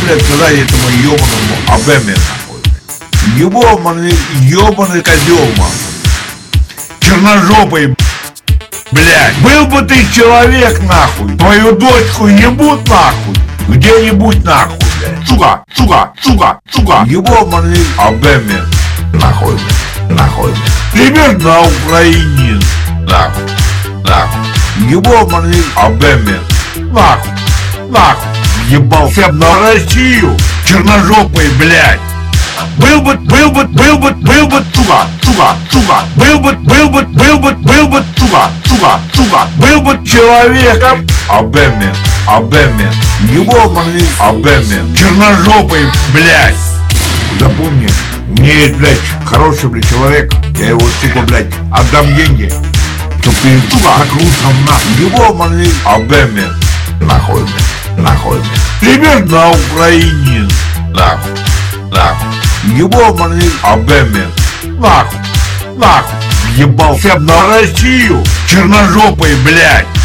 блядь, сказать этому ебаному АБМе, нахуй? Ебаный козел, нахуй. Черножопый, блядь. Был бы ты человек, нахуй. Твою дочку ебут, нахуй. Где-нибудь, нахуй, блядь. Сука. Ебаный АБМе, нахуй, нахуй. Теперь на Украине, нахуй. Ебаный АБМе, нахуй. Ебался на Россию, черножопый, блядь. Был бы, сука. Был бы человеком. АБМе. Ебаный АБМе. Черножопый, блядь. Запомни, мне есть, блядь, хороший, блядь, человек. Я его, сука, блядь, отдам деньги. Чтоб ты, сука, накрутил нахуй. Ебаный АБМе. Нахуй. Теперь на Украине. Нахуй. Ебаный АБМе. Нахуй. Ебался на Россию, черножопый, блядь.